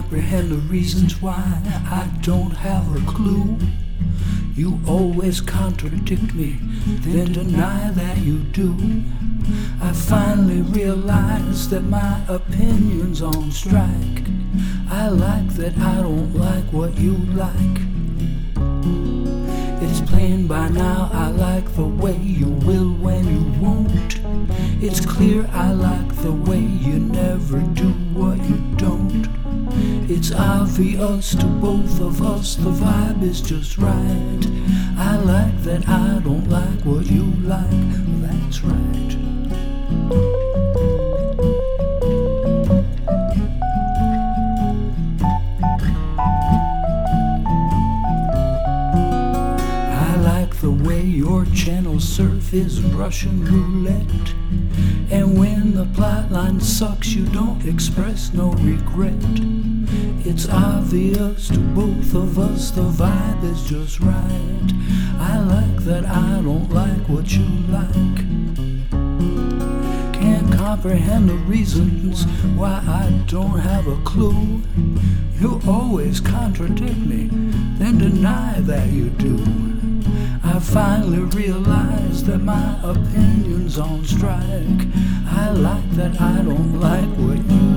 comprehend the reasons why I don't have a clue. You always contradict me, then deny that you do. I finally realized that my opinion's on strike. I like that I don't like what you like. It's plain by now I like the way you will when you won't. It's clear I like the way you never do what you don't. It's obvious to both of us the vibe is just right. I like that I don't like what you like, that's right. The way your channel surf is Russian roulette. And when the plotline sucks, you don't express no regret. It's obvious to both of us the vibe is just right. I like that I don't like what you like. Can't comprehend the reasons why I don't have a clue. You always contradict me, then deny that you do. I finally realized that my opinion's on strike. I like that I don't like what you